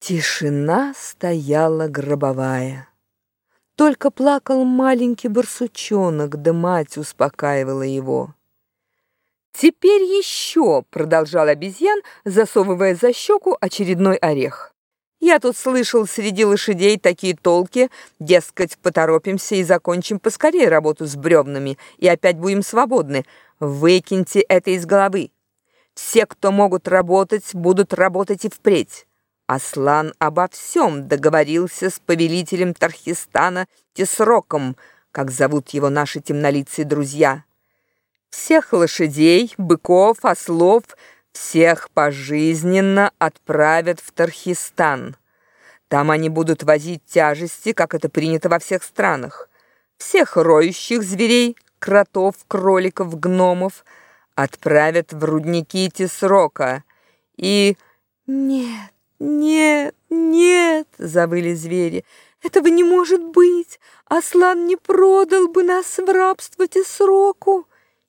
Тишина стояла гробовая. Только плакал маленький барсучонок, да мать успокаивала его. «Теперь еще», — продолжал обезьян, засовывая за щеку очередной орех. «Я тут слышал среди лошадей такие толки, дескать, поторопимся и закончим поскорее работу с бревнами, и опять будем свободны. Выкиньте это из головы. Все, кто могут работать, будут работать и впредь». Аслан обо всем договорился с повелителем Тархистана Тесроком, как зовут его наши темнолицые друзья. Всех лошадей, быков, ослов, всех пожизненно отправят в Тархистан. Там они будут возить тяжести, как это принято во всех странах. Всех роющих зверей, кротов, кроликов, гномов отправят в рудники Тесрока. И... «Нет, нет, нет!» — завыли звери. «Этого не может быть! Аслан не продал бы нас в рабство Тесроку!»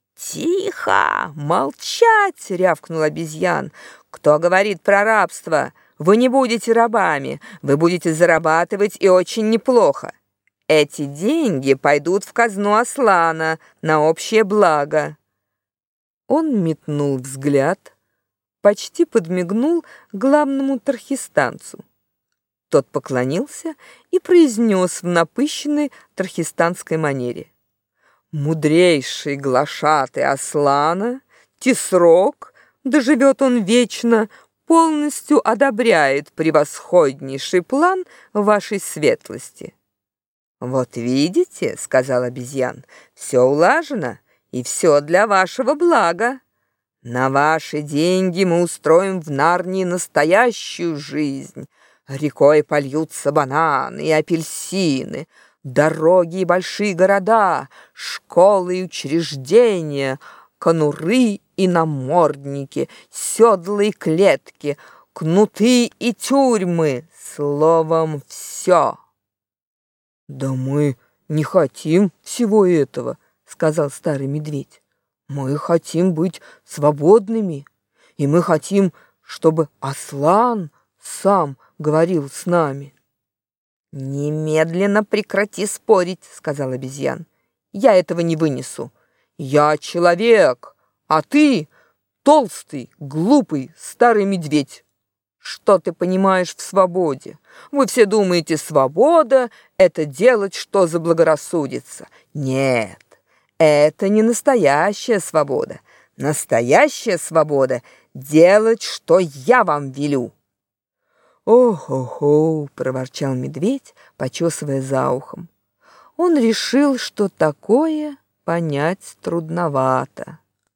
«Тихо! Молчать!» — рявкнул обезьян. «Кто говорит про рабство? Вы не будете рабами, вы будете зарабатывать и очень неплохо. Эти деньги пойдут в казну Аслана на общее благо». Он метнул взгляд, почти подмигнул главному тархистанцу. Тот поклонился и произнес в напыщенной тархистанской манере: «Мудрейший глашатай Аслана, Тесрок, да живет он вечно, полностью одобряет превосходнейший план вашей светлости». «Вот видите, — сказал обезьян, — все улажено, и все для вашего блага. На ваши деньги мы устроим в Нарнии настоящую жизнь. Рекой польются бананы и апельсины, дороги и большие города, школы и учреждения, конуры и намордники, седла и клетки, кнуты и тюрьмы, словом, все». «Да мы не хотим всего этого, — сказал старый медведь. Мы хотим быть свободными, и мы хотим, чтобы Аслан сам говорил с нами». «Немедленно прекрати спорить, — сказал обезьян. Я этого не вынесу. Я человек, а ты толстый, глупый старый медведь. Что ты понимаешь в свободе? Вы все думаете, свобода — это делать, что заблагорассудится. Нет, это не настоящая свобода. Настоящая свобода — делать, что я вам велю». «Ох-охо!» — проворчал медведь, почесывая за ухом. Он решил, что такое понять трудновато.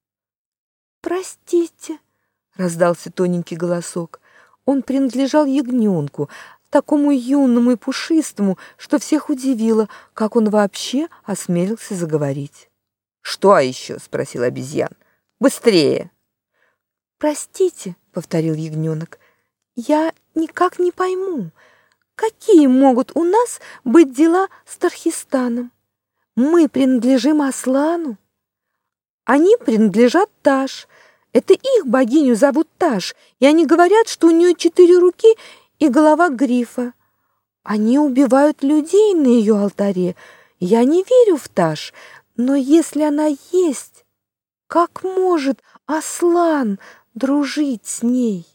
«Простите!» — раздался тоненький голосок. Он принадлежал ягненку, такому юному и пушистому, что всех удивило, как он вообще осмелился заговорить. «Что еще?» — спросил обезьян. «Быстрее!» «Простите!» — повторил ягненок. «Я никак не пойму, какие могут у нас быть дела с Тархистаном? Мы принадлежим Аслану. Они принадлежат Таш. Это их богиню зовут Таш, и они говорят, что у нее 4 руки и голова грифа. Они убивают людей на ее алтаре. Я не верю в Таш, но если она есть, как может Аслан дружить с ней?»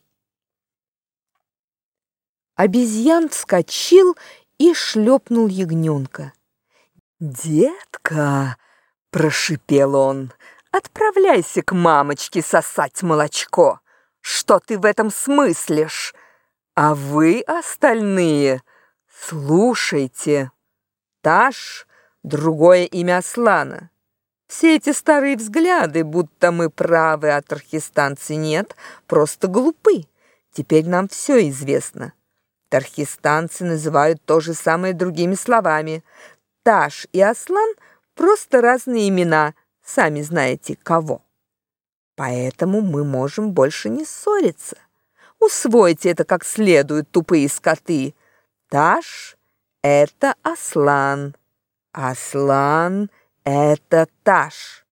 Обезьян вскочил и шлепнул ягненка. «Детка, — прошипел он, — отправляйся к мамочке сосать молочко. Что ты в этом смыслишь? А вы, остальные, слушайте. Таш — другое имя Аслана. Все эти старые взгляды, будто мы правы, а тархистанцы нет, просто глупы. Теперь нам все известно. Тархистанцы называют то же самое другими словами. Таш и Аслан — просто разные имена, сами знаете кого. Поэтому мы можем больше не ссориться. Усвойте это как следует, тупые скоты. Таш — это Аслан. Аслан — это Таш.